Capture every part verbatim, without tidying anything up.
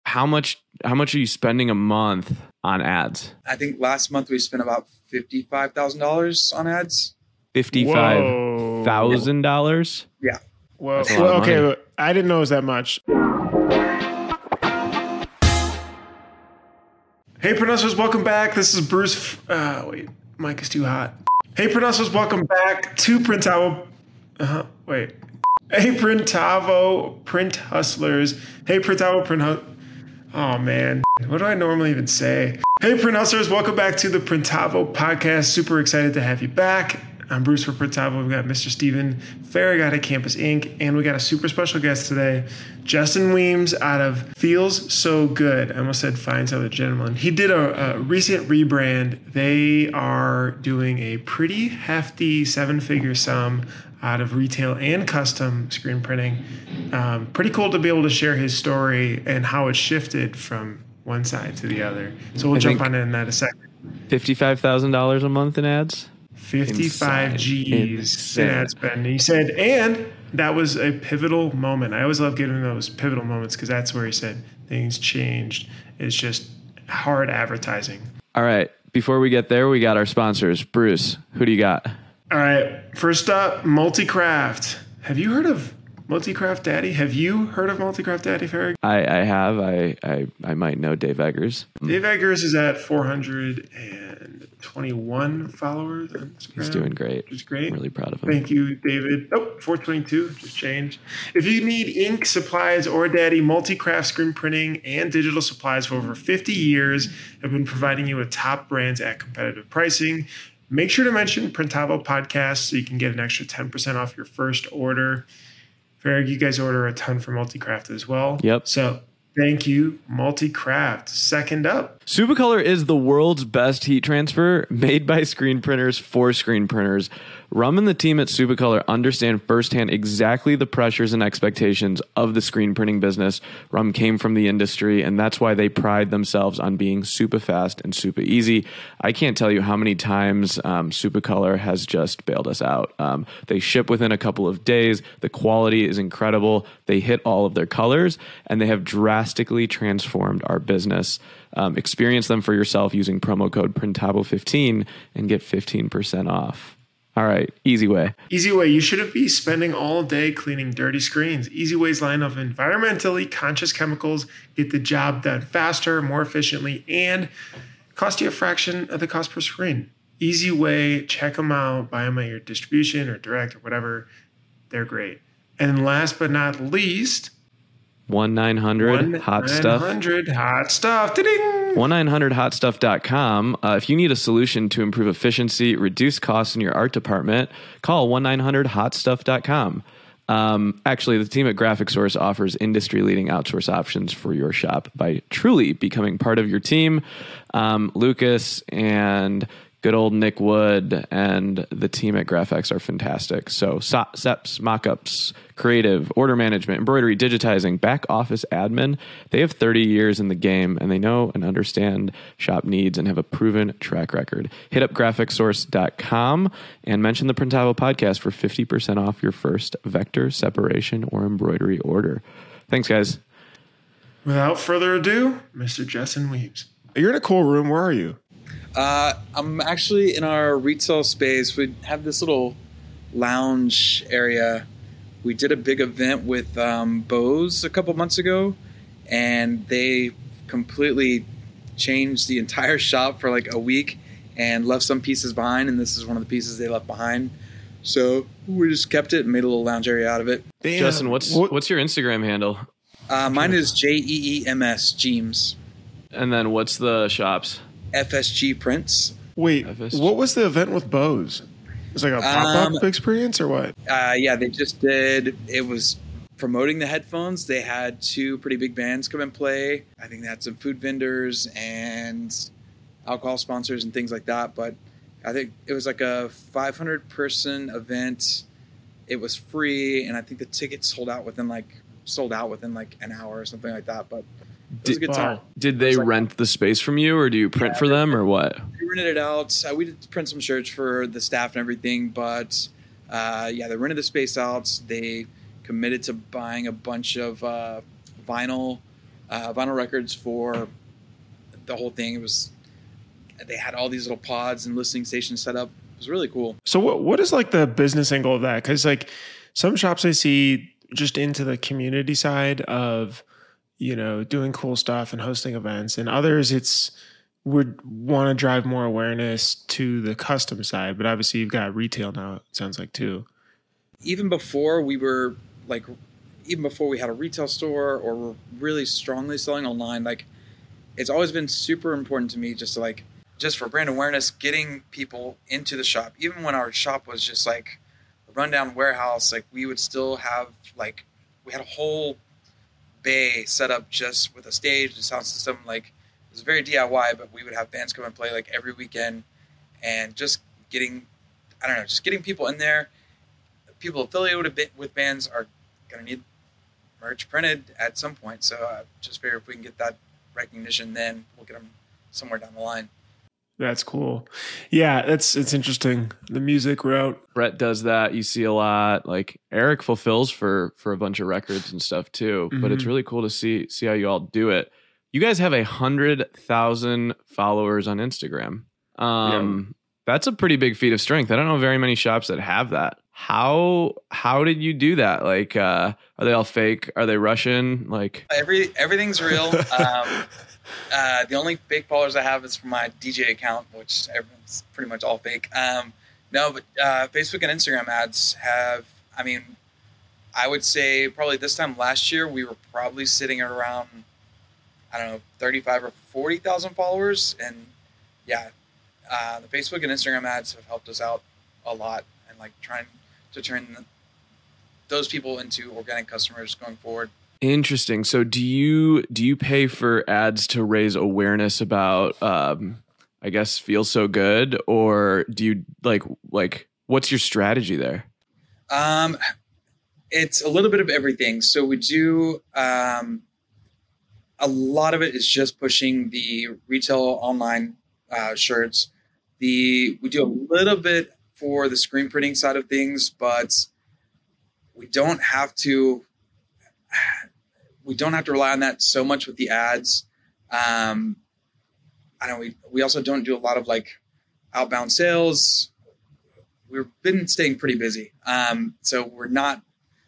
how much how much are you spending a month on ads? I think last month we spent about fifty-five thousand dollars on ads. fifty-five thousand dollars? Yeah. Well, well okay. Money. I didn't know it was that much. Hey, Pronouncers, welcome back. This is Bruce. Uh, wait, mic is too hot. Hey, Pronouncers, welcome back to Printavo. Uh-huh, wait. Hey, Printavo Print Hustlers. Hey, Printavo Print Hustlers. Oh, man. What do I normally even say? Hey, Print Hustlers, welcome back to the Printavo podcast. Super excited to have you back. I'm Bruce for Printavo. We've got Mister Steven Farragut at Campus Incorporated. And we got a super special guest today, Justin Weems out of Feels So Good. I almost said Finds Other Gentlemen. He did a, a recent rebrand. They are doing a pretty hefty seven-figure sum out of retail and custom screen printing. Um, pretty cool to be able to share his story and how it shifted from one side to the other. So we'll I jump on in that in a second. fifty-five thousand dollars a month in ads? fifty-five G's in ad spend. He said, and that was a pivotal moment. I always love giving those pivotal moments because that's where he said things changed. It's just hard advertising. All right. Before we get there, we got our sponsors. Bruce, who do you got? All right. First up, Multicraft. Have you heard of Multicraft Daddy? Have you heard of Multicraft Daddy, Farragut? I, I have. I, I I might know Dave Eggers. Dave Eggers is at four hundred twenty-one followers on Instagram. He's doing great. He's great. I'm really proud of him. Thank you, David. Oh, four twenty-two just changed. If you need ink, supplies, or Daddy, Multicraft screen printing and digital supplies for over fifty years have been providing you with top brands at competitive pricing. Make sure to mention Printavo Podcast so you can get an extra ten percent off your first order. Farragut, you guys order a ton for Multicraft as well. Yep. So thank you, Multicraft. Second up. Supacolor is the world's best heat transfer made by screen printers for screen printers. Rum and the team at Supacolor understand firsthand exactly the pressures and expectations of the screen printing business. Rum came from the industry, and that's why they pride themselves on being super fast and super easy. I can't tell you how many times um, Supacolor has just bailed us out. Um, they ship within a couple of days. The quality is incredible. They hit all of their colors, and they have drastically transformed our business. Um, experience them for yourself using promo code Printavo fifteen and get fifteen percent off. All right, Easy Way. Easy Way. You shouldn't be spending all day cleaning dirty screens. Easy Way's line of environmentally conscious chemicals get the job done faster, more efficiently, and cost you a fraction of the cost per screen. Easy Way. Check them out. Buy them at your distribution or direct or whatever. They're great. And last but not least, one nine hundred hot stuff. one nine hundred hot stuff. Da-ding! one nine hundred hot stuff dot com. Uh, if you need a solution to improve efficiency, reduce costs in your art department, call one nine hundred hot stuff dot com. Um, actually, the team at Graphic Source offers industry-leading outsource options for your shop by truly becoming part of your team. Um, Lucas and good old Nick Wood and the team at GraphX are fantastic. So S E Ps, mockups, creative, order management, embroidery, digitizing, back office admin. They have thirty years in the game, and they know and understand shop needs and have a proven track record. Hit up graphic source dot com and mention the Printavo podcast for fifty percent off your first vector, separation, or embroidery order. Thanks, guys. Without further ado, Mister Justin Weems. You're in a cool room. Where are you? Uh, I'm actually in our retail space. We have this little lounge area. We did a big event with um, Bose a couple months ago, and they completely changed the entire shop for like a week and left some pieces behind, and this is one of the pieces they left behind. So we just kept it and made a little lounge area out of it. Damn. Justin, what's what? what's your Instagram handle? Uh, mine is J E E M S, Jeems. And then what's the shop's? F S G Prints. Wait, F S G. What was the event with Bose? It was like a pop-up um, experience or what? Uh, yeah, they just did. It was promoting the headphones. They had two pretty big bands come and play. I think they had some food vendors and alcohol sponsors and things like that. But I think it was like a five hundred person event. It was free, and I think the tickets sold out within like sold out within like an hour or something like that. But it was did, a good time. Did they like, rent the space from you, or do you print yeah, for them, or what? We rented it out. Uh, we did print some shirts for the staff and everything, but uh, yeah, they rented the space out. They committed to buying a bunch of uh, vinyl uh, vinyl records for the whole thing. It was, they had all these little pods and listening stations set up. It was really cool. So what what is like the business angle of that? Because like some shops I see just into the community side of, you know, doing cool stuff and hosting events, and others it's would want to drive more awareness to the custom side. But obviously you've got retail now, it sounds like, too. Even before we were like, even before we had a retail store or were really strongly selling online, like it's always been super important to me just to like, just for brand awareness, getting people into the shop. Even when our shop was just like a rundown warehouse, like we would still have like, we had a whole bay set up just with a stage and sound system. Like it was very D I Y, but we would have bands come and play like every weekend, and just getting, I don't know, just getting people in there. People affiliated with bands are going to need merch printed at some point. So I just figure if we can get that recognition, then we'll get them somewhere down the line. That's cool. Yeah, that's it's interesting. The music route. Brett does that. You see a lot. Like Eric fulfills for for a bunch of records and stuff too. Mm-hmm. But it's really cool to see see how you all do it. You guys have a hundred thousand followers on Instagram. Um, yeah. That's a pretty big feat of strength. I don't know very many shops that have that. How how did you do that? Like, uh, are they all fake? Are they Russian? Like every everything's real. Um, Uh, the only fake followers I have is from my D J account, which everyone's pretty much all fake. Um, no, but uh, Facebook and Instagram ads have, I mean, I would say probably this time last year, we were probably sitting at around, I don't know, thirty-five or forty thousand followers. And yeah, uh, the Facebook and Instagram ads have helped us out a lot, and like trying to turn the, those people into organic customers going forward. Interesting. So do you do you pay for ads to raise awareness about um I guess Feel So Good, or do you like like what's your strategy there? Um it's a little bit of everything. So we do um a lot of it is just pushing the retail online uh shirts. The we do a little bit for the screen printing side of things, but we don't have to We don't have to rely on that so much with the ads. Um, I don't. We we also don't do a lot of like outbound sales. We've been staying pretty busy, um, so we're not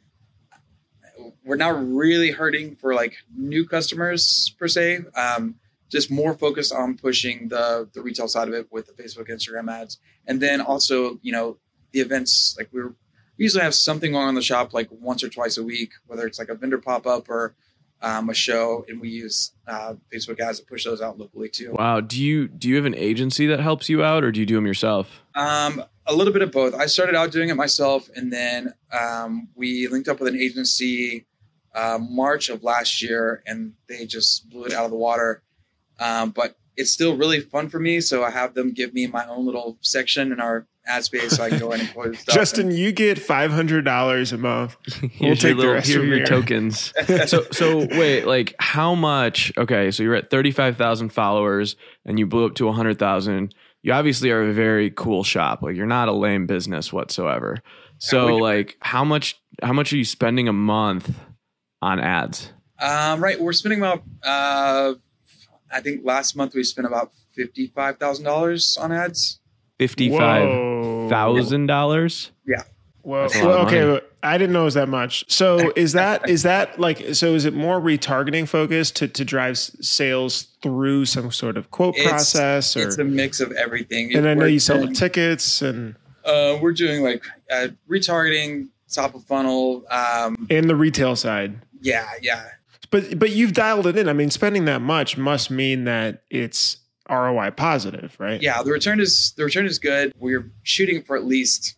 we're not really hurting for like new customers per se. Um, just more focused on pushing the the retail side of it with the Facebook, Instagram ads, and then also you know the events. Like we're we usually have something going on in the shop like once or twice a week, whether it's like a vendor pop up or Um, a show, and we use uh, Facebook ads to push those out locally too. Wow. Do you do you have an agency that helps you out, or do you do them yourself? Um, a little bit of both. I started out doing it myself, and then um, we linked up with an agency uh, March of last year, and they just blew it out of the water. Um, but it's still really fun for me, so I have them give me my own little section in our ad space, so I can go in and quote stuff. Justin, and, you get five hundred dollars a month. We'll take the rest of your tokens. so, so wait, like how much? Okay, so you're at thirty-five thousand followers, and you blew up to one hundred thousand. You obviously are a very cool shop. Like you're not a lame business whatsoever. So, yeah, like how much? How much are you spending a month on ads? Um, right, we're spending about. Uh, I think last month we spent about fifty-five thousand dollars on ads. Fifty-five thousand dollars. Yeah. Well, well okay. I didn't know it was that much. So is that is that like so? Is it more retargeting focused to to drive sales through some sort of quote it's, process? Or, it's a mix of everything. And it, I know you sell doing, the tickets and. Uh, we're doing like uh, retargeting, top of funnel, um, and the retail side. Yeah, yeah. But but you've dialed it in. I mean, spending that much must mean that it's R O I positive, right? Yeah, the return is the return is good. We're shooting for at least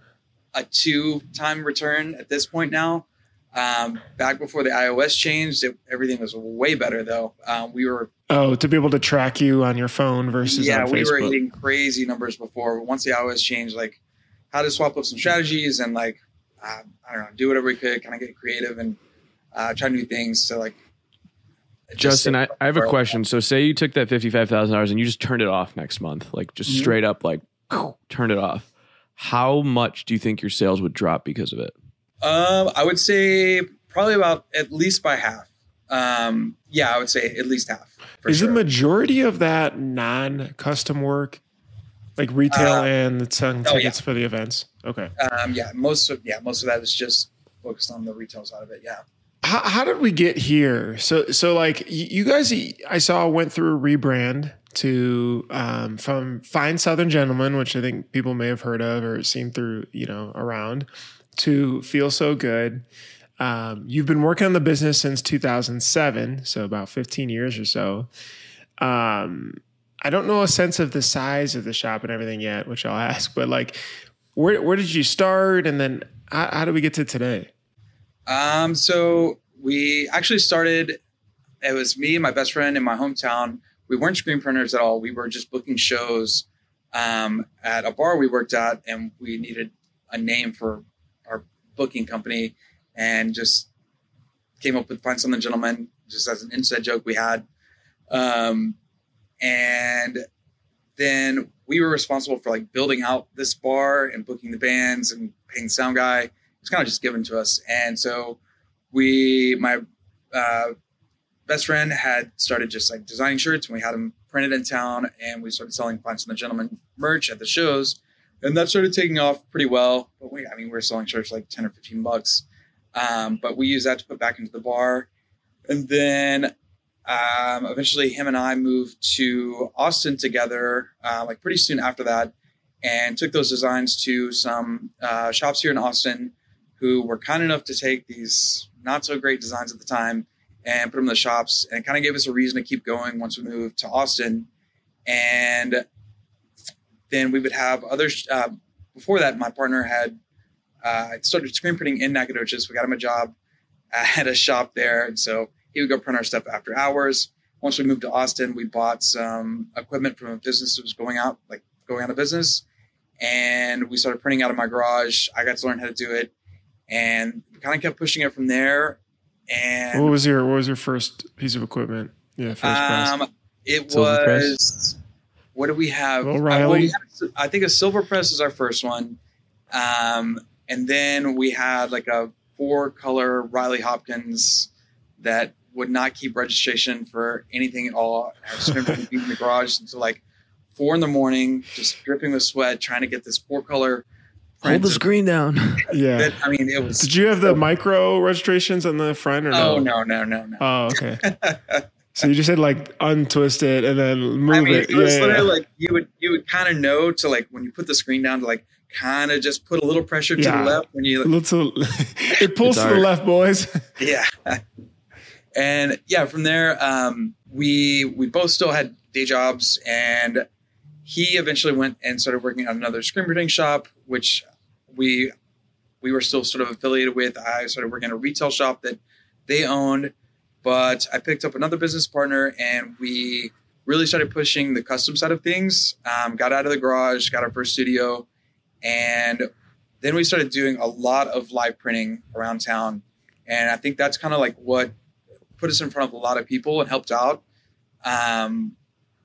a two time return at this point now. Um, back before the iOS changed, it, everything was way better though. Um, we were oh to be able to track you on your phone versus yeah, on we Facebook. were hitting crazy numbers before. But once the iOS changed, like how to swap up some strategies and like uh, I don't know, do whatever we could, kind of get creative and uh, try new things to like. Justin, I, I have a question. So say you took that fifty-five thousand dollars and you just turned it off next month, like just mm-hmm. straight up, like turned it off. How much do you think your sales would drop because of it? Um, I would say probably about at least by half. Um, yeah, I would say at least half. Is sure. the majority of that non-custom work, like retail Uh, and the selling oh, tickets yeah. for the events? Okay. Um, yeah, most of yeah, most of that is just focused on the retail side of it. Yeah. How, how did we get here? So, so like y- you guys, I saw went through a rebrand to um, from Fine Southern Gentleman, which I think people may have heard of or seen through, you know, around, to Feel So Good. Um, you've been working on the business since two thousand seven, so about fifteen years or so. Um, I don't know a sense of the size of the shop and everything yet, which I'll ask, but like, where where did you start, and then how, how did we get to today? Um, so we actually started, it was me and my best friend in my hometown. We weren't screen printers at all. We were just booking shows um, at a bar we worked at, and we needed a name for our booking company and just came up with Find Something Gentleman just as an inside joke we had. Um, and then we were responsible for like building out this bar and booking the bands and paying the sound guy. It's kind of just given to us. And so we, my uh, best friend had started just like designing shirts, and we had them printed in town, and we started selling Find Something Gentleman merch at the shows. And that started taking off pretty well. But we, I mean, we were selling shirts like ten or fifteen bucks. Um, but we used that to put back into the bar. And then um, eventually him and I moved to Austin together, uh, like pretty soon after that, and took those designs to some uh, shops here in Austin who were kind enough to take these not so great designs at the time and put them in the shops. And it kind of gave us a reason to keep going once we moved to Austin. And then we would have others. Uh, before that, my partner had uh, started screen printing in Nacogdoches. We got him a job at a shop there. And so he would go print our stuff after hours. Once we moved to Austin, we bought some equipment from a business that was going out, like going out of business. And we started printing out of my garage. I got to learn how to do it. And we kind of kept pushing it from there. And what was your what was your first piece of equipment? Yeah, first um, press. It Silver was, press. What do we have? O'Reilly. I, I think a silver press is our first one. Um, and then we had like a four color Riley Hopkins that would not keep registration for anything at all. I just remember being in the garage until like four in the morning, just dripping with sweat, trying to get this four color. Hold the screen down. Yeah. That, I mean, it was. Did you have the micro registrations on the front or no? Oh, no, no, no, no. Oh, okay. So you just had like untwist it and then move I mean, it. it was yeah, literally yeah. like you would you would kind of know to like when you put the screen down to like kind of just put a little pressure to Yeah. the left when you Little, it pulls It's to the art. left, boys. yeah. And yeah, from there um, we we both still had day jobs, and he eventually went and started working at another screen printing shop, which we we were still sort of affiliated with. I started working at a retail shop that they owned. But I picked up another business partner, and we really started pushing the custom side of things. Um, got out of the garage, got our first studio, and then we started doing a lot of live printing around town. And I think that's kind of like what put us in front of a lot of people and helped out. Um,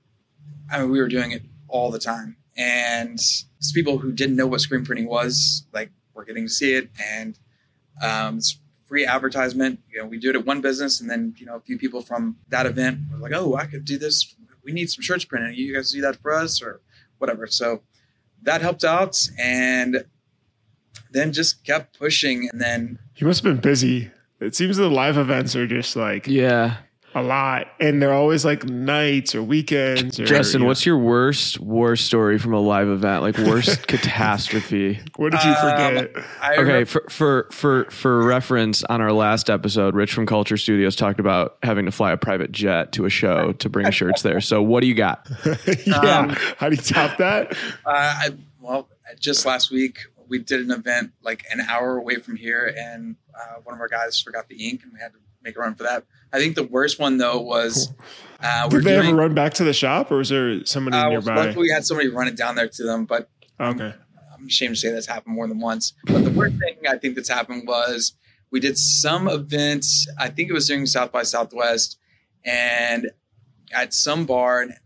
I mean, we were doing it all the time. And people who didn't know what screen printing was, like, were getting to see it. And um, it's free advertisement. You know, we do it at one business, and then, you know, a few people from that event were like, oh, I could do this. We need some shirts printed. You guys do that for us or whatever. So that helped out, and then just kept pushing. And then You must have been busy. It seems the live events are just like Yeah. a lot, and they're always like nights or weekends. Or, Justin, you know. what's your worst war story from a live event? Like worst catastrophe? What did you forget? Um, I Okay, remember- for, for for for reference, on our last episode, Rich from Culture Studios talked about having to fly a private jet to a show to bring shirts there. So what do you got? yeah. um, How do you top that? Uh, I, well, just last week we did an event like an hour away from here, and uh, one of our guys forgot the ink, and we had to make a run for that. I think the worst one though was uh, we're Did they doing. ever run back to the shop, or was there somebody uh, well, nearby? luckily, we had somebody run it down there to them, but Okay. I'm ashamed to say that's happened more than once. But the worst thing I think that's happened was we did some events. I think it was during South by Southwest, and at some bar, and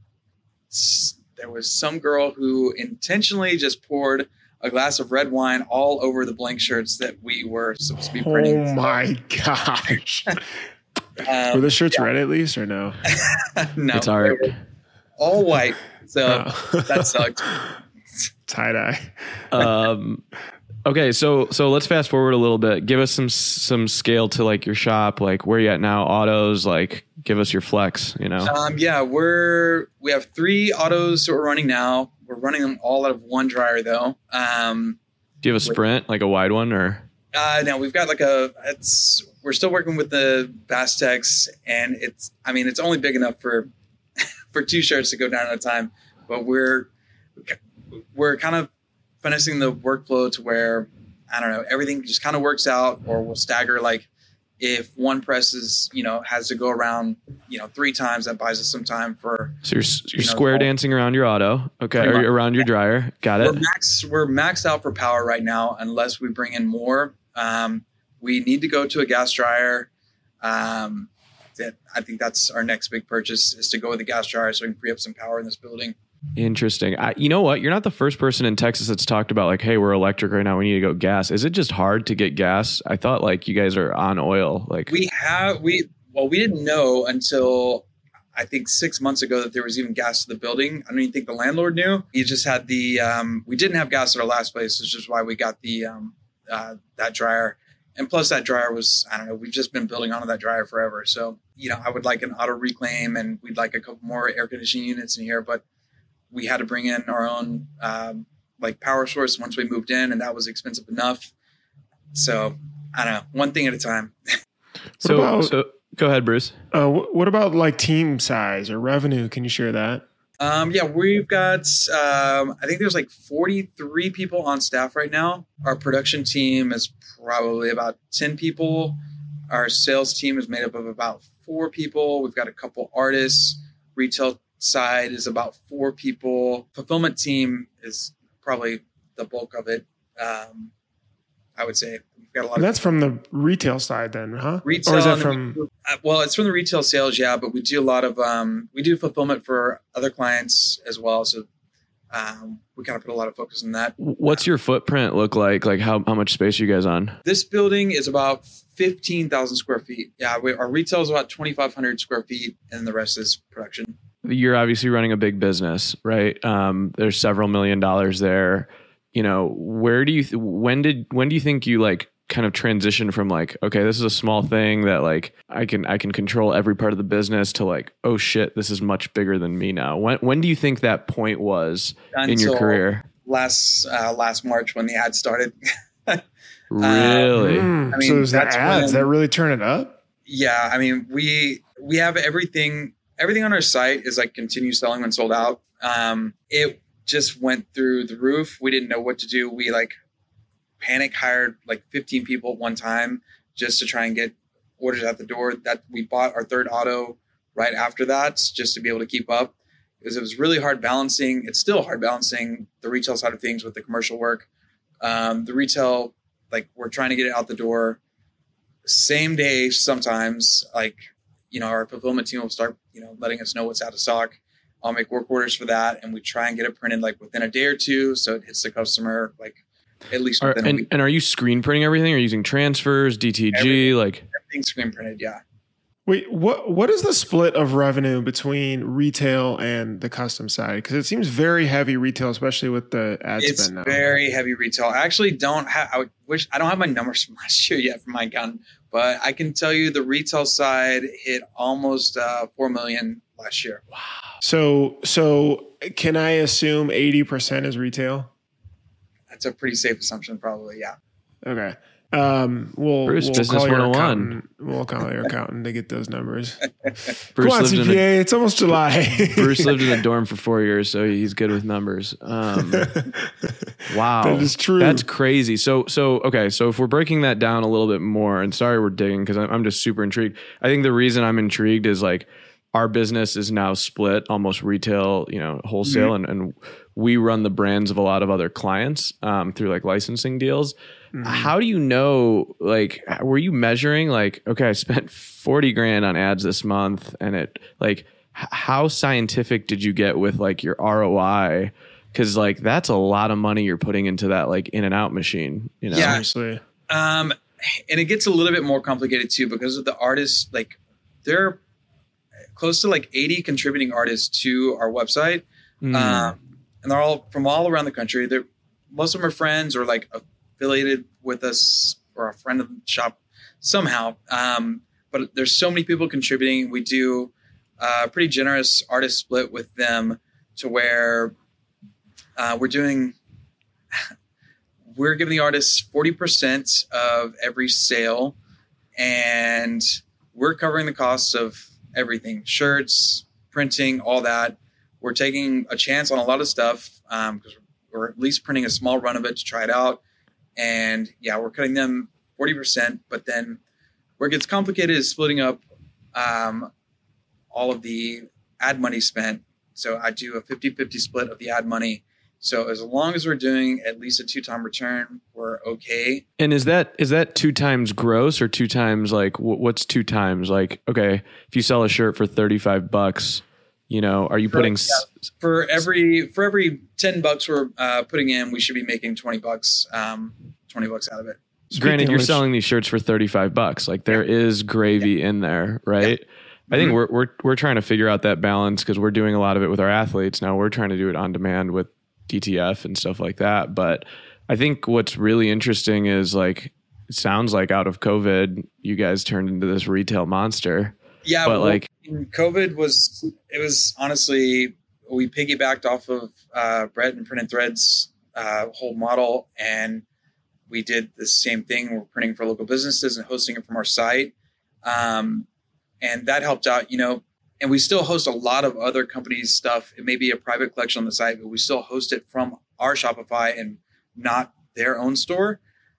s- there was some girl who intentionally just poured a glass of red wine all over the blank shirts that we were supposed to be printing. Oh my gosh. Um, Were the shirts yeah. red at least or no? No, It's art. they were all white. So Oh. that sucked. Tie dye. um, okay, so so let's fast forward a little bit. Give us some some scale to like your shop, like where you at now, autos, like give us your flex, you know. Um, yeah, we're we have three autos that we're running now. We're running them all out of one dryer though. Um, Do you have a Sprint, like a wide one, or? uh, no, we've got like a. It's we're still working with the Vastex, and it's. I mean, it's only big enough for for two shirts to go down at a time, but we're we're kind of finessing the workflow to where I don't know, everything just kind of works out, or we'll stagger like. If one press is, you know, has to go around, you know, three times, that buys us some time for. So you're, you're you know, square all- dancing around your auto, okay, or Pretty much. around your dryer. Got it. We're max, we're maxed out for power right now, unless we bring in more. Um, we need to go to a gas dryer. Um, that I think that's our next big purchase is to go with a gas dryer so we can free up some power in this building. Interesting. I, you know what? You're not the first person in Texas that's talked about like, hey, we're electric right now. We need to go gas. Is it just hard to get gas? I thought like you guys are on oil. Like We have we well, we didn't know until I think six months ago that there was even gas to the building. I don't even think the landlord knew. He just had the um, we didn't have gas at our last place, which is why we got the um, uh, that dryer. And plus that dryer was, I don't know, we've just been building onto that dryer forever. So, you know, I would like an auto reclaim and we'd like a couple more air conditioning units in here, but we had to bring in our own um, like power source once we moved in, and that was expensive enough. So I don't know, one thing at a time. so. about- so go ahead, Bruce. Uh, wh- what about like team size or revenue? Can you share that? Um, yeah, we've got, um, I think there's like forty-three people on staff right now. Our production team is probably about ten people. Our sales team is made up of about four people. We've got a couple artists. Retail side is about four people. Fulfillment team is probably the bulk of it. Um, I would say we've got a lot And of that's from the retail side then, huh? retail. Or is that and from? we- uh, well, it's from the retail sales, yeah, but we do a lot of um, we do fulfillment for other clients as well. So um, we kind of put a lot of focus on that. What's your footprint look like? Like how, how much space are you guys on? This building is about fifteen thousand square feet. Yeah, we, our retail is about twenty-five hundred square feet, and the rest is production. You're obviously running a big business, right? Um, there's several million dollars there. You know, where do you, th- when did, when do you think you like kind of transition from like, okay, this is a small thing that like I can, I can control every part of the business to like, oh shit, this is much bigger than me now. When, when do you think that point was in your Until career? Last uh, last March when the ad started. Really? Mm, I mean, so is that that's ads when- that really turn it up? Yeah, I mean, we we have everything. Everything on our site is like continue selling when sold out. Um, it just went through the roof. We didn't know what to do. We like panic hired like fifteen people at one time just to try and get orders out the door. That we bought our third auto right after that just to be able to keep up, because it was really hard balancing. It's still hard balancing the retail side of things with the commercial work. Um, the retail, like we're trying to get it out the door same day sometimes. Like, you know, our fulfillment team will start, you know, letting us know what's out of stock. I'll make work orders for that, and we try and get it printed like within a day or two, so it hits the customer like at least Are, within a and, week. and are you screen printing everything? Are you using transfers, D T G? Everything. Like, Everything's screen printed, yeah. Wait, what what is the split of revenue between retail and the custom side? Because it seems very heavy retail, especially with the ad It's spend now. very heavy retail. I actually don't have. I would wish I don't have my numbers from last year yet from my accountant, but I can tell you the retail side hit almost uh, four million last year. So so can I assume eighty percent is retail? That's a pretty safe assumption, probably. Yeah. Okay. Um, we'll, Bruce, we'll Business call your one oh one. accountant. We'll call your accountant to get those numbers. Bruce Come on, lived in C P a A. It's almost July. Bruce lived in a dorm for four years, so he's good with numbers. Um, wow, That is true. That's crazy. So, so okay. So, if we're breaking that down a little bit more, and sorry we're digging because I'm, I'm just super intrigued. I think the reason I'm intrigued is like our business is now split almost retail, you know, wholesale, Mm-hmm. and and we run the brands of a lot of other clients um, through like licensing deals. Mm-hmm. How do you know, like, were you measuring like, okay, I spent forty grand on ads this month, and it like, h- how scientific did you get with like your R O I? Cause like, that's a lot of money you're putting into that like in and out machine, you know? Yeah. Seriously. Um, and it gets a little bit more complicated too because of the artists. Like there are close to like eighty contributing artists to our website. Mm. Um, and they're all from all around the country. They're, most of them are friends or like affiliated with us or a friend of the shop somehow. Um, but there's so many people contributing. We do a pretty generous artist split with them to where uh, we're doing, we're giving the artists forty percent of every sale, and we're covering the costs of everything, shirts, printing, all that. We're taking a chance on a lot of stuff um, because we're at least printing a small run of it to try it out. And yeah, we're cutting them forty percent, but then where it gets complicated is splitting up um, all of the ad money spent. So I do a fifty-fifty split of the ad money. So as long as we're doing at least a two-time return, we're okay. And is that is that two times gross or two times like wh- what's two times? Like, okay, if you sell a shirt for thirty-five bucks, you know, are you for, putting yeah, for every for every ten bucks we're uh, putting in, we should be making twenty bucks, um, twenty bucks out of it. Granted, you're which, selling these shirts for thirty-five bucks. Like there yeah. is gravy yeah. in there, right? Yeah. I think mm-hmm. we're we're we're trying to figure out that balance because we're doing a lot of it with our athletes. Now we're trying to do it on demand with D T F and stuff like that. But I think what's really interesting is like it sounds like out of COVID, you guys turned into this retail monster. Yeah, but well, like COVID was it was honestly we piggybacked off of uh, Brett and Printed Threads uh, whole model, and we did the same thing. We're printing for local businesses and hosting it from our site. Um, and that helped out, you know, and we still host a lot of other companies' stuff. It may be a private collection on the site, but we still host it from our Shopify and not their own store.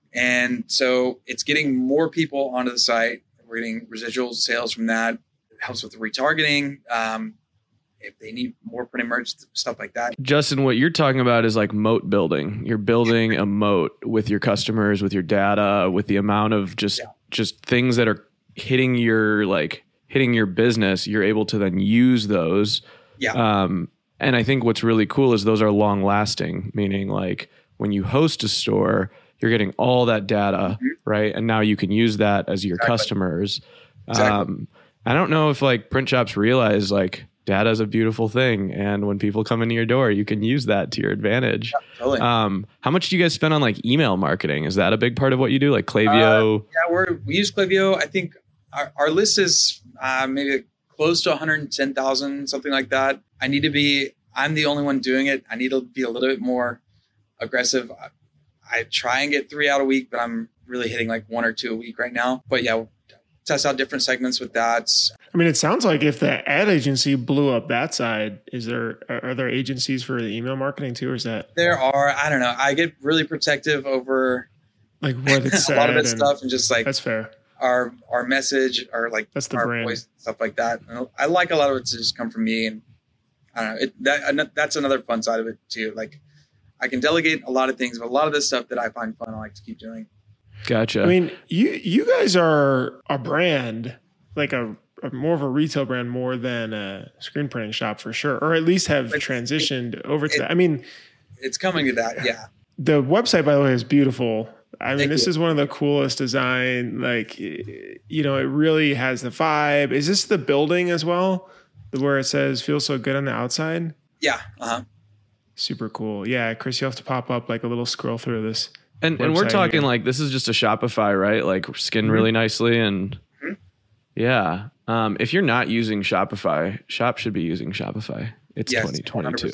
And so it's getting more people onto the site. We're getting residual sales from that. It helps with the retargeting. Um, if they need more printed merch, stuff like that. Justin, what you're talking about is like moat building. You're building a moat with your customers, with your data, with the amount of just yeah. just things that are hitting your like hitting your business. You're able to then use those. Yeah. Um, and I think what's really cool is those are long lasting, meaning like when you host a store, you're getting all that data, mm-hmm. right? And now you can use that as your exactly. customers. Exactly. Um, I don't know if like print shops realize like data is a beautiful thing. And when people come into your door, you can use that to your advantage. Yeah, totally. Um, how much do you guys spend on like email marketing? Is that a big part of what you do? Like Klaviyo? Uh, yeah, we're, we use Klaviyo. I think our, our list is uh, maybe close to one hundred ten thousand, something like that. I need to be, I'm the only one doing it. I need to be a little bit more aggressive. I, I try and get three out a week, but I'm really hitting like one or two a week right now. But yeah, we'll test out different segments with that. I mean, it sounds like if the ad agency blew up that side, is there, are there agencies for the email marketing too? Or is that? There are, I don't know. I get really protective over like what it's a lot of that and stuff and just like, that's fair. Our, our message or like that's the our brand. voice, stuff like that. And I like a lot of it to just come from me. And I don't know, it, that, that's another fun side of it too. Like I can delegate a lot of things, but a lot of this stuff that I find fun, I like to keep doing. Gotcha. I mean, you you guys are a brand, like a, a more of a retail brand more than a screen printing shop for sure, or at least have it's, transitioned it, over to it, that. I mean, it's coming to that. Yeah. The website, by the way, is beautiful. I mean, Thank this you. is one of the coolest design. Like, you know, it really has the vibe. Is this the building as well, where it says "feels so good" on the outside? Yeah. Uh huh. Super cool. Yeah, Chris, you have to pop up like a little scroll through this. And and we're talking here. Like this is just a Shopify, right? Like skinned mm-hmm. really nicely and mm-hmm. yeah. Um, if you're not using Shopify, Shop should be using Shopify. It's yes, twenty twenty-two.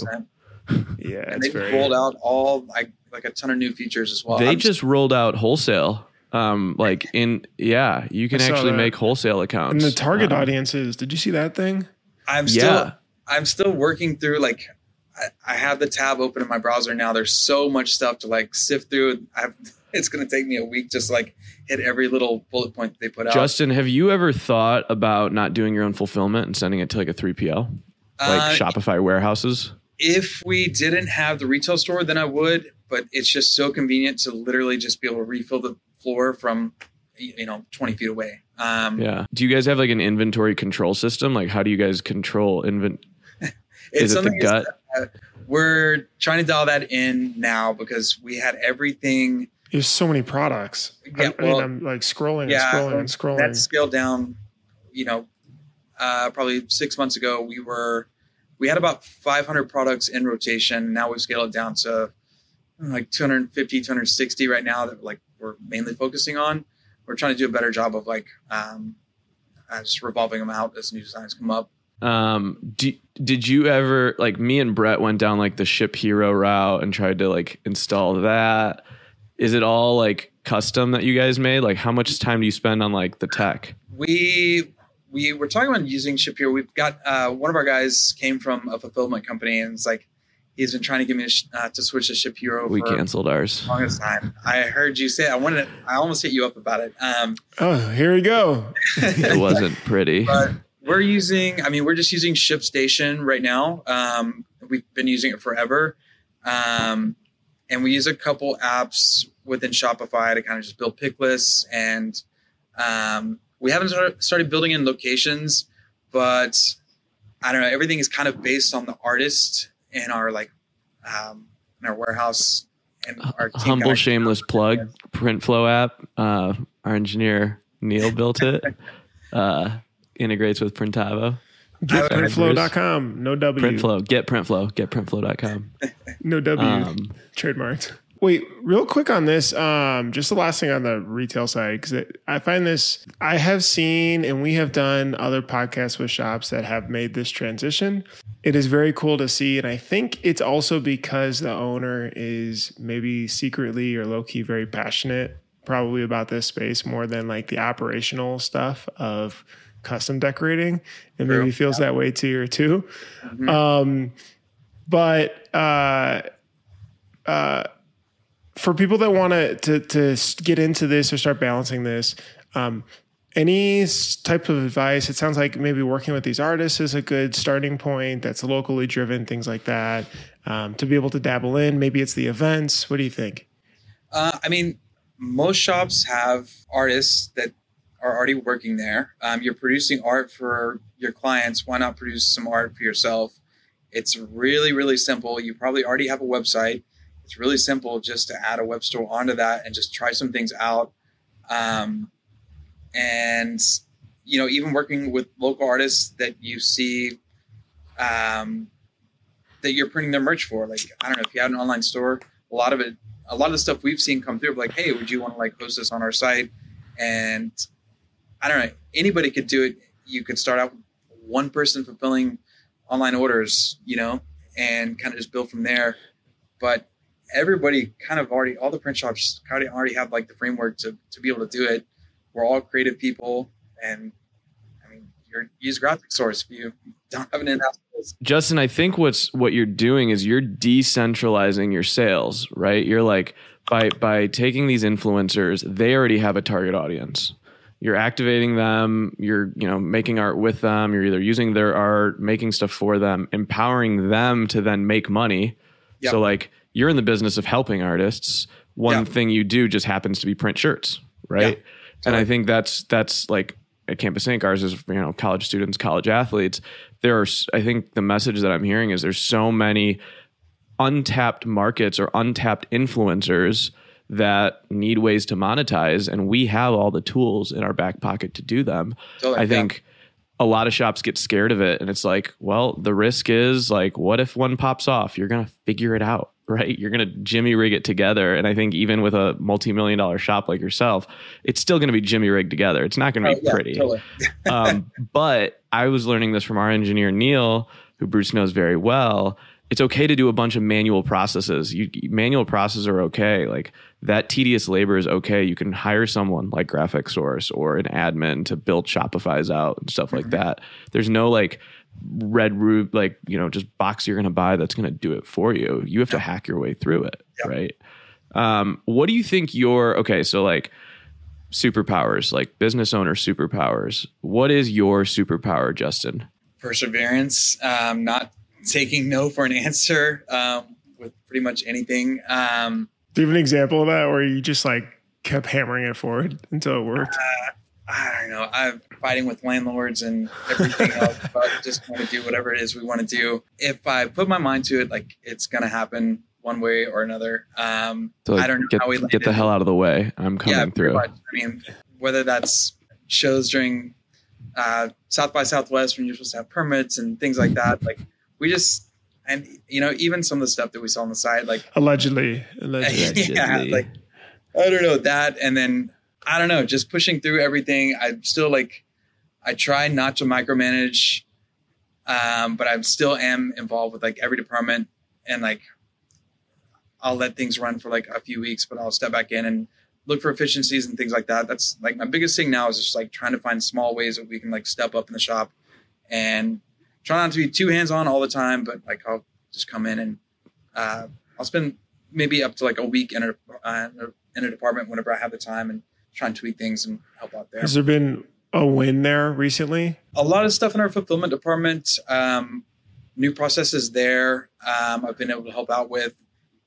Yeah, and it's they very rolled out all like like a ton of new features as well. They I'm just rolled out wholesale. Um, like in yeah, you can actually that. make wholesale accounts. And the target um, audiences. Did you see that thing? I'm still yeah. I'm still working through like I, I have the tab open in my browser now. There's so much stuff to like sift through. I've, it's going to take me a week just like hit every little bullet point that they put out. Justin, have you ever thought about not doing your own fulfillment and sending it to like a three P L, like uh, Shopify warehouses? If we didn't have the retail store, then I would. But it's just so convenient to literally just be able to refill the floor from you know twenty feet away. Um, yeah. Do you guys have like an inventory control system? Like, how do you guys control invent? It's Is it the gut? Uh, we're trying to dial that in now because we had everything. There's so many products. Yeah, I, well, I mean, I'm like scrolling yeah, and scrolling and scrolling. That's scaled down, you know, uh, probably six months ago, we were we had about five hundred products in rotation. Now we've scaled it down to like two hundred fifty, two hundred sixty right now that like we're mainly focusing on. We're trying to do a better job of like um, uh, just revolving them out as new designs come up. Um, do, did you ever, like me and Brett went down like the Ship Hero route and tried to like install that? Is it all like custom that you guys made? Like how much time do you spend on like the tech? We we were talking about using Ship Hero. We've got uh, one of our guys came from a fulfillment company, and it's like he's been trying to get me to, uh, to switch to Ship Hero. We for canceled ours. The longest time. I heard you say it. I wanted. To, I almost hit you up about it. Um, oh, here we go. It wasn't pretty. But we're using. I mean, we're just using ShipStation right now. Um, we've been using it forever, um, and we use a couple apps within Shopify to kind of just build pick lists, and um, we haven't started building in locations, but I don't know. Everything is kind of based on the artist in our like um, in our warehouse and our team humble guy. shameless plug. PrintFlow app. Uh, our engineer Neil built it. Uh, integrates with Printavo. Get printflow dot com. No W. PrintFlow. Get PrintFlow. Get printflow dot com. No W. Um, Trademarked. Wait, real quick on this. Um, just the last thing on the retail side, because I find this, I have seen and we have done other podcasts with shops that have made this transition. It is very cool to see. And I think it's also because the owner is maybe secretly or low key very passionate, probably about this space more than like the operational stuff of custom decorating. It True. maybe feels Yeah. that way to you too. Mm-hmm. Um, but, uh, uh, for people that want to to get into this or start balancing this, um, any type of advice? It sounds like maybe working with these artists is a good starting point. That's locally driven, things like that. Um, to be able to dabble in, maybe it's the events. What do you think? Uh, I mean, most shops have artists that are already working there. Um, you're producing art for your clients. Why not produce some art for yourself? It's really, really simple. You probably already have a website. It's really simple just to add a web store onto that and just try some things out. Um, and, you know, even working with local artists that you see um, that you're printing their merch for. Like, I don't know, if you have an online store, a lot of it, a lot of the stuff we've seen come through, like, hey, would you want to like host this on our site? And I don't know, anybody could do it. You could start out with one person fulfilling online orders, you know, and kind of just build from there. But everybody kind of already, all the print shops kind of already have like the framework to, to be able to do it. We're all creative people. And I mean, you're use Graphic Source if you don't have an in-house. Justin, I think what's what you're doing is you're decentralizing your sales, right? You're like, by by taking these influencers, they already have a target audience. You're activating them, you're, you know, making art with them, you're either using their art, making stuff for them, empowering them to then make money. Yep. So like, you're in the business of helping artists. One yeah. thing you do just happens to be print shirts, right? Yeah, totally. And I think that's that's like at Campus Ink, ours is, you know, college students, college athletes. There are, I think the message that I'm hearing is there's so many untapped markets or untapped influencers that need ways to monetize, and we have all the tools in our back pocket to do them. Totally, I think. Yeah. A lot of shops get scared of it, and it's like, well, the risk is like, what if one pops off? You're going to figure it out, right? You're going to Jimmy rig it together. And I think even with a multi-million dollar shop like yourself, it's still going to be Jimmy rigged together. It's not going to be oh, yeah, pretty. Totally. um, but I was learning this from our engineer, Neil, who Bruce knows very well. It's okay to do a bunch of manual processes. You, manual processes are okay. Like that tedious labor is okay. You can hire someone like Graphic Source or an admin to build Shopify's out and stuff like mm-hmm. that. There's no like red root, like, you know, just box you're going to buy that's going to do it for you. You have to hack your way through it. Yeah. Right. Um, what do you think your, okay. So like superpowers, like business owner superpowers, what is your superpower, Justin? Perseverance. Um, not taking no for an answer um, with pretty much anything. Um, Do you have an example of that where you just like kept hammering it forward until it worked? Uh, I don't know. I'm fighting with landlords and everything else, but I just want to do whatever it is we want to do. If I put my mind to it, like it's going to happen one way or another. Um, so like, I don't know get, how we get the hell out of the way. I'm coming yeah, through. Much. I mean, whether that's shows during uh, South by Southwest when you're supposed to have permits and things like that. Like we just, and you know, even some of the stuff that we saw on the side, like allegedly, allegedly. yeah, like I don't know that. And then I don't know, just pushing through everything. I'm still like, I try not to micromanage, um, but I still am involved with like every department, and like I'll let things run for like a few weeks, but I'll step back in and look for efficiencies and things like that. That's like my biggest thing now is just like trying to find small ways that we can like step up in the shop and try not to be too hands-on all the time, but like I'll just come in and uh, I'll spend maybe up to like a week in a, uh, in a department whenever I have the time and try and tweak things and help out there. Has there been a win there recently? A lot of stuff in our fulfillment department, um, new processes there um, I've been able to help out with,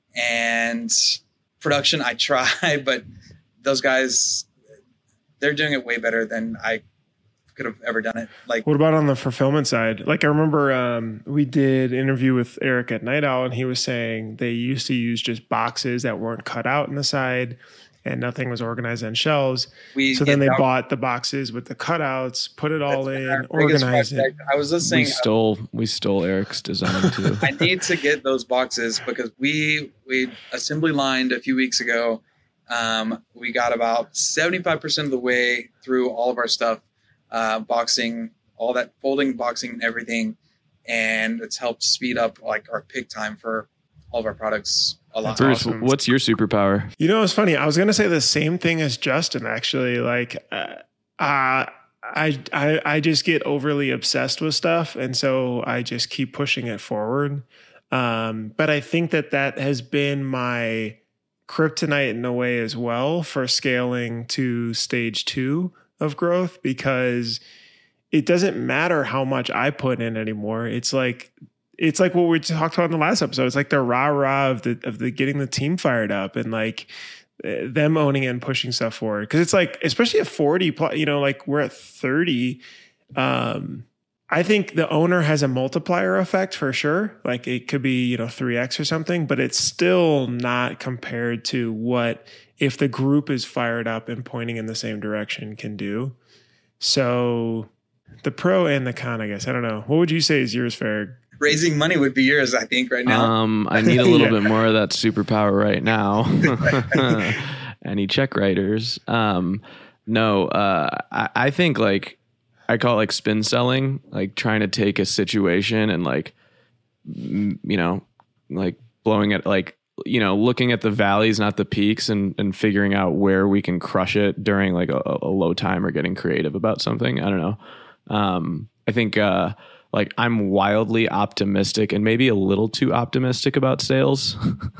and production I try, but those guys, they're doing it way better than I could have ever done it. Like, what about on the fulfillment side? Like I remember um, we did an interview with Eric at Night Owl, and he was saying they used to use just boxes that weren't cut out in the side, and nothing was organized on shelves. We so then they out. bought the boxes with the cutouts, put it all That's in, organize it. I was listening. We stole we stole Eric's design too. I need to get those boxes because we we assembly lined a few weeks ago. Um, we got about seventy-five percent of the way through all of our stuff, uh, boxing, all that folding, boxing, and everything, and it's helped speed up like our pick time for all of our products a lot. Bruce, awesome. What's your superpower? You know, it's funny. I was going to say the same thing as Justin, actually. Like, uh, uh, I, I, I just get overly obsessed with stuff. And so I just keep pushing it forward. Um, but I think that that has been my kryptonite in a way as well for scaling to stage two of growth, because it doesn't matter how much I put in anymore. It's like, It's like what we talked about in the last episode. It's like the rah rah of the of the getting the team fired up and like them owning it and pushing stuff forward. Because it's like, especially at forty, you know, like we're at thirty. Um, I think the owner has a multiplier effect for sure. Like it could be, you know, three X or something, but it's still not compared to what if the group is fired up and pointing in the same direction can do. So the pro and the con, I guess. I don't know. What would you say is yours, Farag? Raising money would be yours, I think, right now. Um, I need a little yeah. bit more of that superpower right now. Any check writers? Um, no, uh, I, I think like I call it like spin selling, like trying to take a situation and like, m- you know, like blowing it, like, you know, looking at the valleys, not the peaks, and, and figuring out where we can crush it during like a, a low time or getting creative about something. I don't know. Um, I think, uh, Like I'm wildly optimistic and maybe a little too optimistic about sales.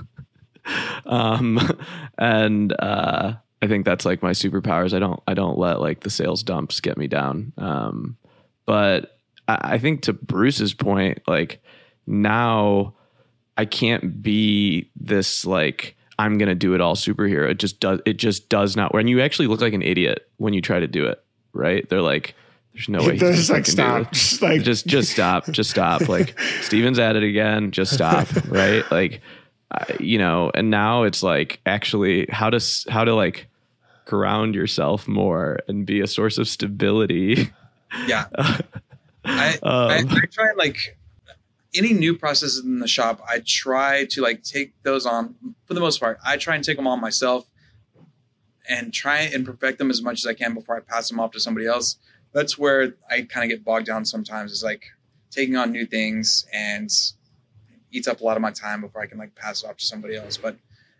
um, and uh, I think that's like my superpowers. I don't I don't let like the sales dumps get me down. Um, but I, I think to Bruce's point, like now I can't be this like I'm gonna do it all superhero. It just does it just does not. When you actually look like an idiot when you try to do it, right? They're like, there's no way. There's like stop. Just like just just stop. Just stop. Like Steven's at it again. Just stop. Right. Like, uh, you know. And now it's like actually how to how to like ground yourself more and be a source of stability. Yeah. I, um, I I try and like any new processes in the shop. I try to like take those on for the most part. I try and take them on myself and try and perfect them as much as I can before I pass them off to somebody else. That's where I kind of get bogged down sometimes, is like taking on new things and eats up a lot of my time before I can like pass it off to somebody else. But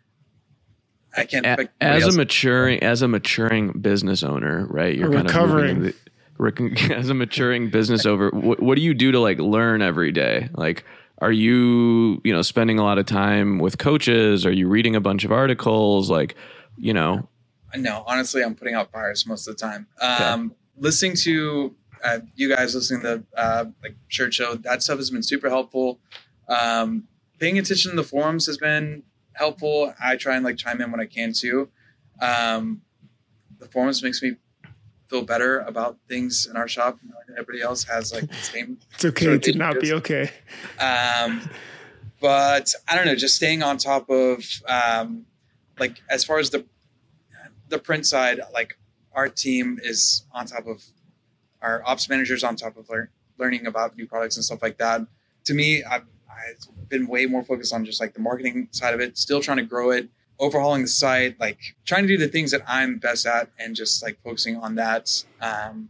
I can't. A, as else. a maturing, as a maturing business owner, right? You're kind recovering. of moving the, as a maturing business owner. What, what do you do to like learn every day? Like, are you, you know, spending a lot of time with coaches? Are you reading a bunch of articles? Like, you know, no, honestly, I'm putting out fires most of the time. Um, okay. Listening to uh, you guys, listening to uh, like Shirt Show, that stuff has been super helpful. Um, paying attention to the forums has been helpful. I try and like chime in when I can too. Um, the forums makes me feel better about things in our shop. You know, everybody else has like the same. It's okay sort of to not be okay. Um, but I don't know, just staying on top of um, like as far as the the print side, like. Our team is on top of our ops managers on top of lear- learning about new products and stuff like that. To me, I've, I've been way more focused on just like the marketing side of it, still trying to grow it, overhauling the site, like trying to do the things that I'm best at and just like focusing on that. Um,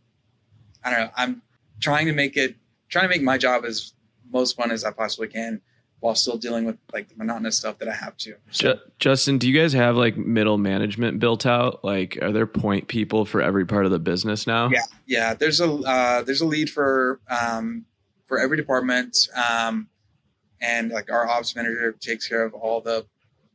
I don't know. I'm trying to make it, trying to make my job as most fun as I possibly can while still dealing with like the monotonous stuff that I have to. So, Justin, do you guys have like middle management built out? Like, are there point people for every part of the business now? Yeah. Yeah. There's a, uh, there's a lead for, um, for every department. Um, and like our ops manager takes care of all the,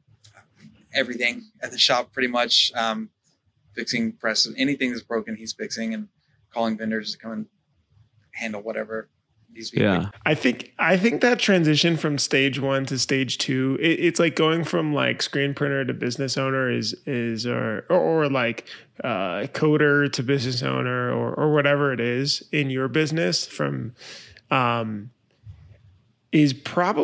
everything at the shop pretty much, um, fixing presses, anything that's broken, he's fixing and calling vendors to come and handle whatever needs to be. Yeah. I think, I think that transition from stage one to stage two, it, it's like going from like screen printer to business owner is, is, or, or, or like, uh, coder to business owner or, or whatever it is in your business from, um, is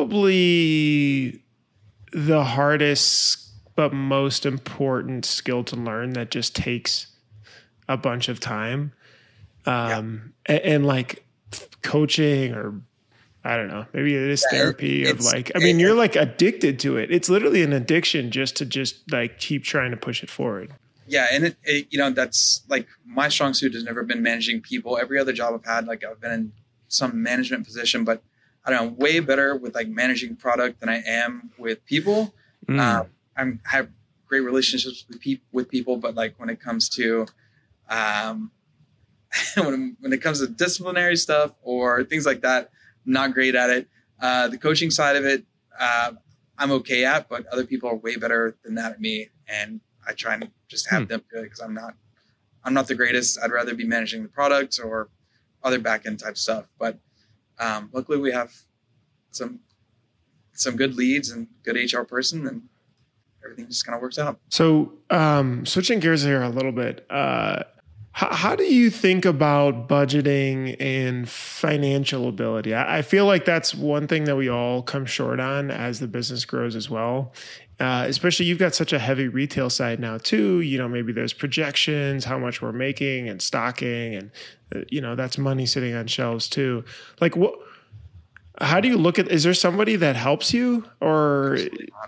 probably the hardest but most important skill to learn that just takes a bunch of time. Um, yeah. and, and like coaching or I don't know, maybe it is yeah, therapy of like, I mean, it, you're like addicted to it. It's literally an addiction just to just like keep trying to push it forward. Yeah. And it, it, you know, that's like my strong suit has never been managing people. Every other job I've had, like I've been in some management position, but I don't know, way better with like managing product than I am with people. Mm. Um, I'm, I have great relationships with, pe- with people, but like when it comes to, um, when, when it comes to disciplinary stuff or things like that, I'm not great at it. Uh, the coaching side of it, uh, I'm okay at, but other people are way better than that at me. And I try and just have hmm. them do it because I'm not, I'm not the greatest. I'd rather be managing the product or other back-end type stuff. But um, luckily we have some, some good leads and good H R person, and everything just kind of works out. So um, switching gears here a little bit, uh, how, how do you think about budgeting and financial ability? I, I feel like that's one thing that we all come short on as the business grows as well. Uh, especially you've got such a heavy retail side now too. You know, maybe there's projections, how much we're making and stocking, and uh, you know, that's money sitting on shelves too. Like what, how do you look at, is there somebody that helps you or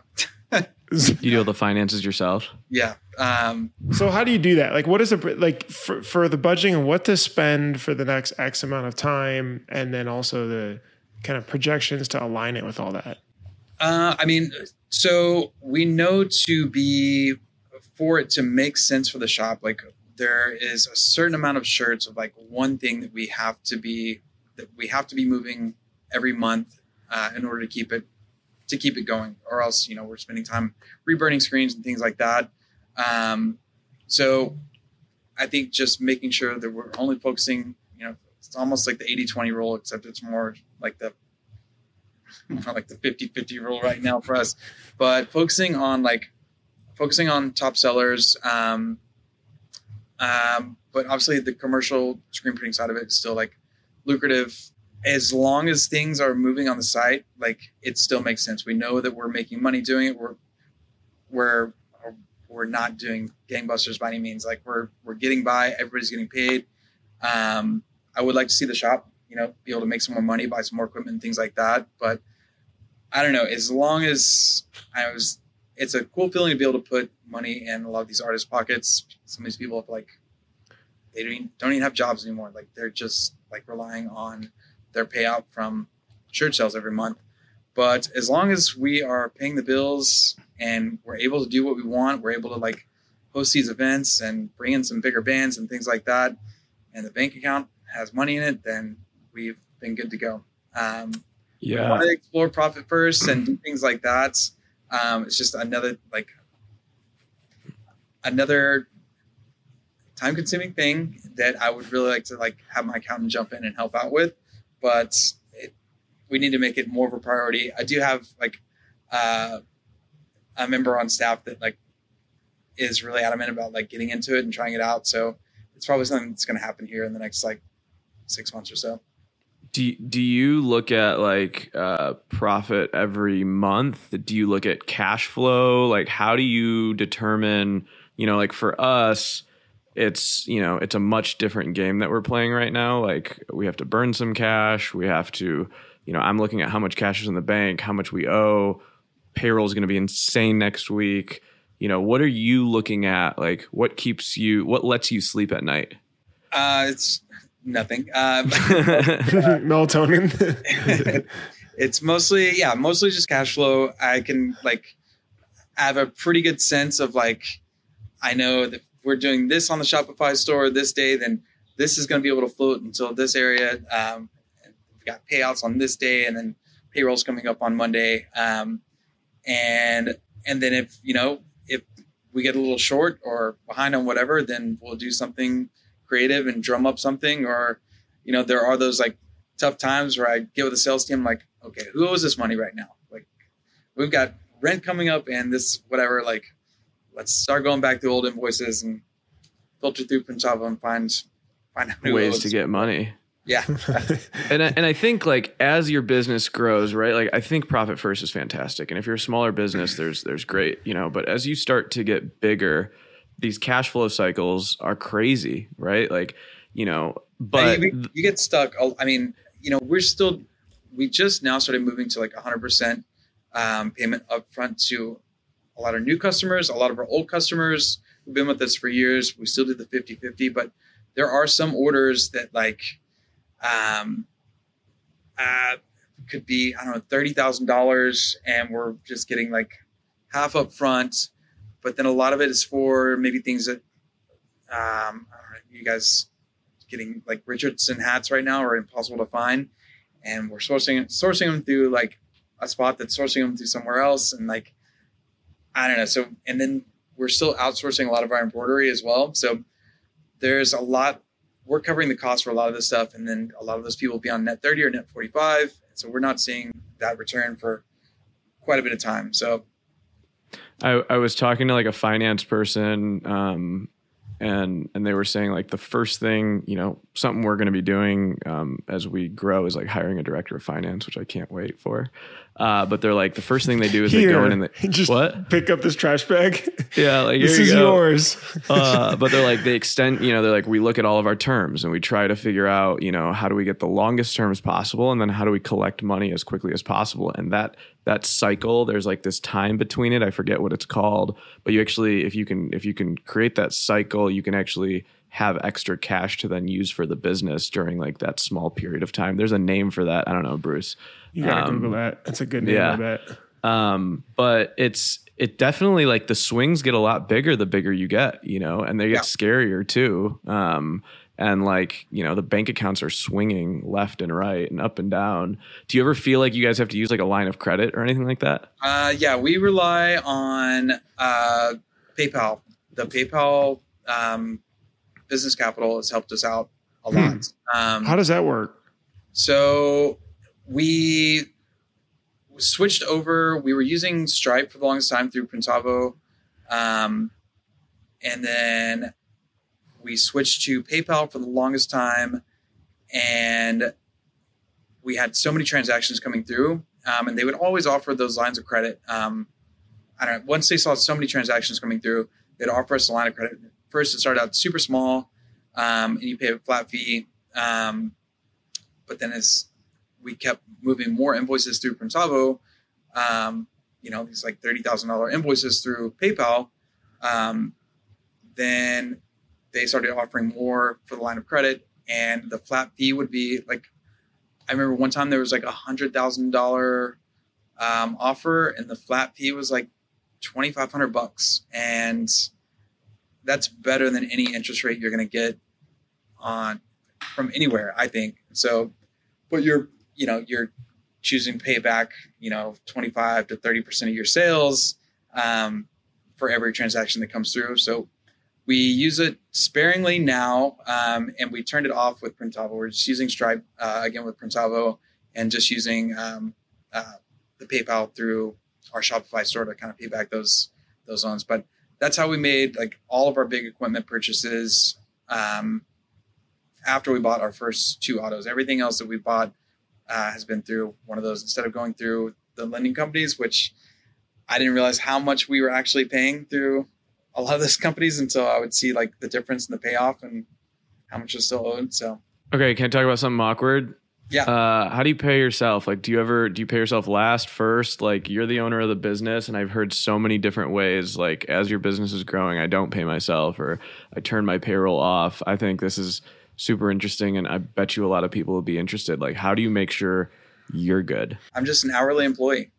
you deal with the finances yourself? Yeah. Um, so how do you do that? Like what is it like for, for the budgeting and what to spend for the next X amount of time? And then also the kind of projections to align it with all that. Uh, I mean, so we know to be, for it to make sense for the shop, like there is a certain amount of shirts of like one thing that we have to be, that we have to be moving every month uh, in order to keep it, to keep it going, or else, you know, we're spending time reburning screens and things like that. Um, so I think just making sure that we're only focusing, you know, it's almost like the eighty twenty rule, except it's more like the, more like the fifty-fifty rule right now for us, but focusing on like focusing on top sellers. Um, um, but obviously the commercial screen printing side of it is still like lucrative. As long as things are moving on the site, like it still makes sense. We know that we're making money doing it. We're, we're, we're not doing gangbusters by any means. Like we're, we're getting by, everybody's getting paid. Um, I would like to see the shop, you know, be able to make some more money, buy some more equipment and things like that. But I don't know, as long as I was, it's a cool feeling to be able to put money in a lot of these artists' pockets. Some of these people have like, they don't even, don't even have jobs anymore. Like they're just like relying on their payout from shirt sales every month. But as long as we are paying the bills and we're able to do what we want, we're able to like host these events and bring in some bigger bands and things like that, and the bank account has money in it, then we've been good to go. Um, yeah. We want to explore profit first and do things like that. Um, it's just another like another time consuming thing that I would really like to like have my accountant jump in and help out with. But it, we need to make it more of a priority. I do have like uh, a member on staff that like is really adamant about like getting into it and trying it out. So it's probably something that's going to happen here in the next like six months or so. Do do you look at like uh, profit every month? Do you look at cash flow? Like how do you determine, you know, like for us, it's, you know, it's a much different game that we're playing right now. Like we have to burn some cash. We have to, you know, I'm looking at how much cash is in the bank, how much we owe. Payroll is going to be insane next week. You know, what are you looking at? Like what keeps you, what lets you sleep at night? Uh, it's nothing. Um, Melatonin. It's mostly, yeah, mostly just cash flow. I can like have a pretty good sense of like, I know that we're doing this on the Shopify store this day, then this is going to be able to float until this area. Um, we've got payouts on this day, and then payroll's coming up on Monday. Um, and and then if you know if we get a little short or behind on whatever, then we'll do something creative and drum up something. Or you know there are those like tough times where I get with the sales team like, okay, who owes this money right now? Like we've got rent coming up and this whatever, like let's start going back to old invoices and filter through Printavo and find find out who ways owes. to get money. Yeah. and I, and I think like as your business grows, right? Like I think profit first is fantastic. And if you're a smaller business, there's there's great, you know, but as you start to get bigger, these cash flow cycles are crazy, right? Like, you know, but you, you get stuck. I mean, you know, we're still we just now started moving to like one hundred percent um, payment upfront to a lot of new customers, a lot of our old customers who've been with us for years. We still do the fifty-fifty, but there are some orders that like um, uh, could be, I don't know, thirty thousand dollars, and we're just getting like half up front. But then a lot of it is for maybe things that um, I don't know, you guys getting like Richardson hats right now are impossible to find. And we're sourcing sourcing them through like a spot that's sourcing them through somewhere else. And like, I don't know. So, and then we're still outsourcing a lot of our embroidery as well. So there's a lot, we're covering the cost for a lot of this stuff. And then a lot of those people will be on net thirty or net forty-five. So we're not seeing that return for quite a bit of time. So I, I was talking to like a finance person, um, and and they were saying like the first thing, you know, something we're going to be doing um, as we grow is like hiring a director of finance, which I can't wait for. Uh, but they're like the first thing they do is Here, they go in and they just what? pick up this trash bag. Yeah, like this here is you go. yours. uh, but they're like they extend, you know, they're like we look at all of our terms and we try to figure out, you know, how do we get the longest terms possible, and then how do we collect money as quickly as possible. And that that cycle, there's like this time between it. I forget what it's called, but you actually, if you can, if you can create that cycle, you can actually have extra cash to then use for the business during like that small period of time. There's a name for that. I don't know, Bruce. You gotta um, Google that. That's a good name, yeah. I bet. Um, but it's, it definitely like the swings get a lot bigger the bigger you get, you know, and they get Yeah. scarier too. Um, and like, you know, the bank accounts are swinging left and right and up and down. Do you ever feel like you guys have to use like a line of credit or anything like that? Uh, yeah, we rely on uh, PayPal. The PayPal um, Business Capital has helped us out a lot. Hmm. Um, How does that work? So we switched over. We were using Stripe for the longest time through Printavo. Um, and then we switched to PayPal for the longest time. And we had so many transactions coming through. Um, and they would always offer those lines of credit. Um, I don't know. Once they saw so many transactions coming through, they'd offer us a line of credit. First, it started out super small, um, and you pay a flat fee. Um, but then as we kept moving more invoices through Printavo, um, you know, these like thirty thousand dollars invoices through PayPal, um, then they started offering more for the line of credit, and the flat fee would be like, I remember one time there was like a hundred thousand dollar um, offer, and the flat fee was like twenty five hundred bucks, and that's better than any interest rate you're going to get on from anywhere, I think. So, but you're, you know, you're choosing to pay back, you know, twenty-five to thirty percent of your sales um, for every transaction that comes through. So we use it sparingly now, um, and we turned it off with Printavo. We're just using Stripe uh, again with Printavo, and just using um, uh, the PayPal through our Shopify store to kind of pay back those those loans. But that's how we made like all of our big equipment purchases um, after we bought our first two autos. Everything else that we bought uh, has been through one of those, instead of going through the lending companies, which I didn't realize how much we were actually paying through a lot of those companies until I would see like the difference in the payoff and how much was still owed. So, okay. Can I talk about something awkward? Yeah. Uh, how do you pay yourself? Like, do you ever, do you pay yourself last, first? Like, you're the owner of the business, and I've heard so many different ways. Like, as your business is growing, I don't pay myself, or I turn my payroll off. I think this is super interesting, and I bet you a lot of people will be interested. Like, how do you make sure you're good? I'm just an hourly employee.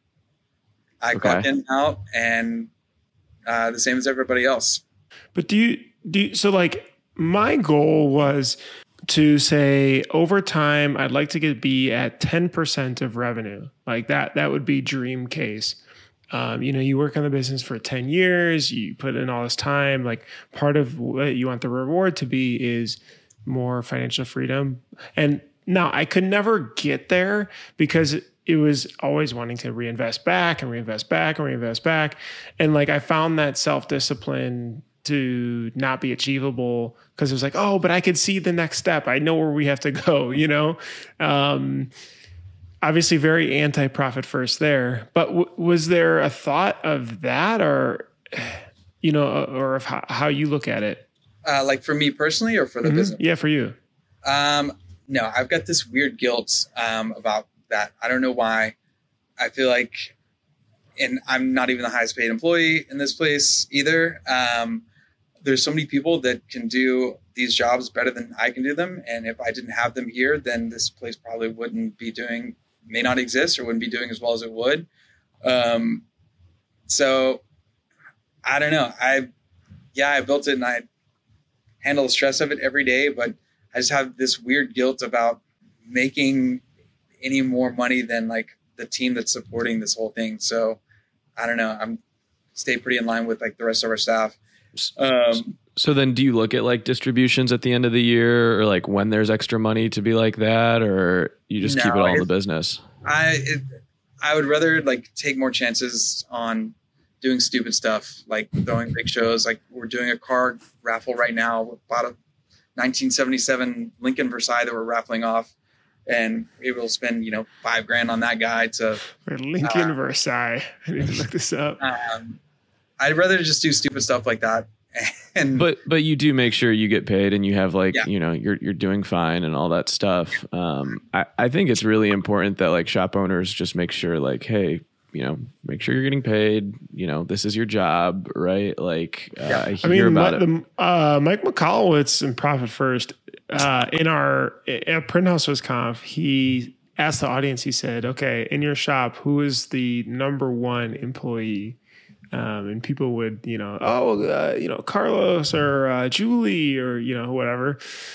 I Okay. clock in and out, and uh, the same as everybody else. But do you do you, so? Like, my goal was to say over time, I'd like to get be at ten percent of revenue. Like that, that would be dream case. Um, you know, you work on the business for ten years, you put in all this time. Like, part of what you want the reward to be is more financial freedom. And now I could never get there because it was always wanting to reinvest back and reinvest back and reinvest back. And like, I found that self-discipline to not be achievable because it was like, oh, but I could see the next step. I know where we have to go, you know? Um, obviously very anti-profit first there, but w- was there a thought of that, or, you know, or of how, how you look at it? Uh, like for me personally, or for the Mm-hmm. business? Yeah, for you. Um, no, I've got this weird guilt um, about that. I don't know why. I feel like, and I'm not even the highest paid employee in this place either. Um, there's so many people that can do these jobs better than I can do them. And if I didn't have them here, then this place probably wouldn't be doing, may not exist, or wouldn't be doing as well as it would. Um, so I don't know. I, yeah, I built it and I handle the stress of it every day, but I just have this weird guilt about making any more money than like the team that's supporting this whole thing. So I don't know. I'm stay pretty in line with like the rest of our staff. Um, So then do you look at like distributions at the end of the year, or like when there's extra money to be like that, or you just No, keep it all in it- the business? I, it, I would rather like take more chances on doing stupid stuff, like throwing big shows. Like we're doing a car raffle right now. We bought a nineteen seventy-seven Lincoln Versailles that we're raffling off, and we will spend, you know, five grand on that guy to, Or Lincoln Uh, Versailles. I need to look this up. um, I'd rather just do stupid stuff like that. And But but you do make sure you get paid, and you have like, Yeah. you know, you're you're doing fine and all that stuff. Um, I, I think it's really important that like shop owners just make sure like, hey, you know, make sure you're getting paid. You know, this is your job, right? Like uh, Yeah. I I hear mean, about Mi- it. the, uh, Mike McCallowitz in Profit First, uh, in our at Printhouse was Conf, he asked the audience, he said, okay, in your shop, who is the number one employee? Um, and people would, you know, oh, uh, you know, Carlos or uh, Julie or, you know, whatever.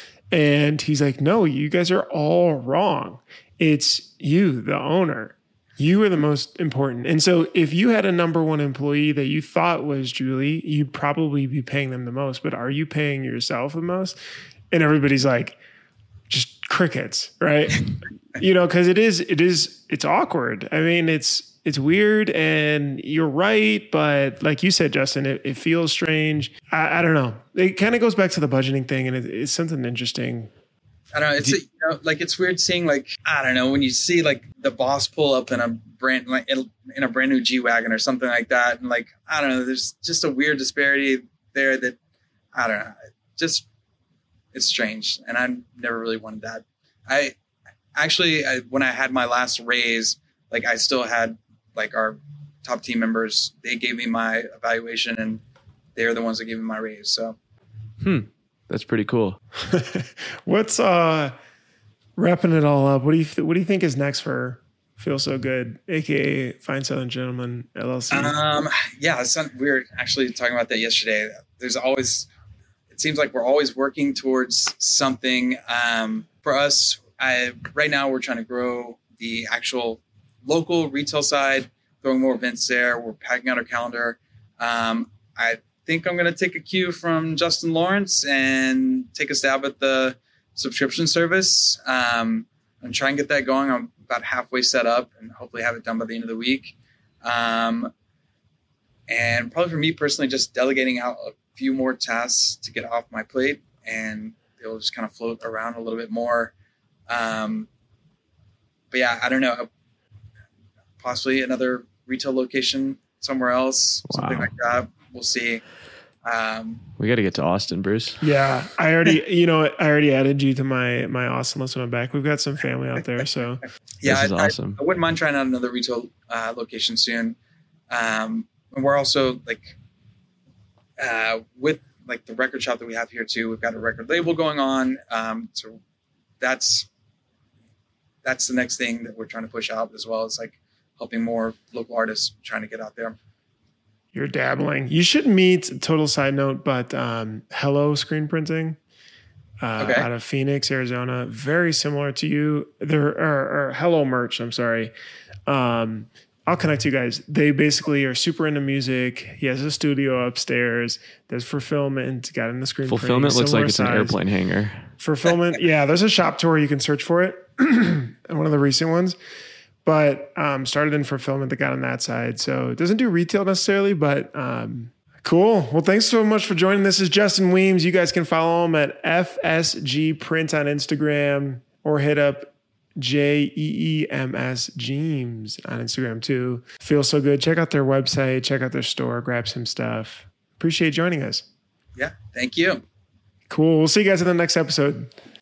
And he's like, no, you guys are all wrong. It's you, the owner. You are the most important. And so if you had a number one employee that you thought was Julie, you'd probably be paying them the most. But are you paying yourself the most? And everybody's like, just crickets, right? You know, because it is, it is, it's awkward. I mean, it's, it's weird, and you're right. But like you said, Justin, it, it feels strange. I, I don't know. It kind of goes back to the budgeting thing, and it, it's something interesting. I don't know. It's, you know, like, it's weird seeing like, I don't know, when you see like the boss pull up in a brand, like in, in a brand new G-Wagon or something like that. And like, I don't know, there's just a weird disparity there that, I don't know, just, it's strange. And I never really wanted that. I actually, I, when I had my last raise, like I still had like our top team members, they gave me my evaluation, and they're the ones that gave me my raise. So Hmm. That's pretty cool. What's uh wrapping it all up? What do you th- what do you think is next for Feel So Good, aka Fine Southern Gentlemen L L C? Um, yeah, it's not, we were actually talking about that yesterday. There's always, it seems like we're always working towards something. Um, for us, I, right now we're trying to grow the actual local retail side, throwing more events there. We're packing out our calendar. Um, I think I'm going to take a cue from Justin Lawrence and take a stab at the subscription service, um, and try and get that going. I'm about halfway set up, and hopefully have it done by the end of the week. Um, and probably for me personally, just delegating out a few more tasks to get off my plate, and they'll just kind of float around a little bit more. Um, but yeah, I don't know, possibly another retail location somewhere else, something Wow. like that. We'll see. Um, We got to get to Austin, Bruce. Yeah, I already, you know, I already added you to my my Austin list when I'm back. We've got some family out there, so yeah, this is I, awesome. I, I wouldn't mind trying out another retail uh, location soon. Um, and we're also like uh, with like the record shop that we have here too. We've got a record label going on, um, so that's that's the next thing that we're trying to push out as well as like helping more local artists trying to get out there. You're dabbling. You should meet, total side note, but um, Hello Screen Printing uh, Okay. out of Phoenix, Arizona. Very similar to you. They're or, or Hello Merch, I'm sorry. Um, I'll connect you guys. They basically are super into music. He has a studio upstairs. There's fulfillment. Got in the screen Fulfillment printing, looks like it's an similar size. airplane hangar. Fulfillment, yeah. There's a shop tour you can search for it. One of the recent ones. But um, started in fulfillment that got on that side. So it doesn't do retail necessarily, but um, cool. Well, thanks so much for joining. This is Justin Weems. You guys can follow him at F S G Print on Instagram or hit up J E E M S Jeems on Instagram too. Feels so good. Check out their website. Check out their store. Grab some stuff. Appreciate joining us. Yeah. Thank you. Cool. We'll see you guys in the next episode.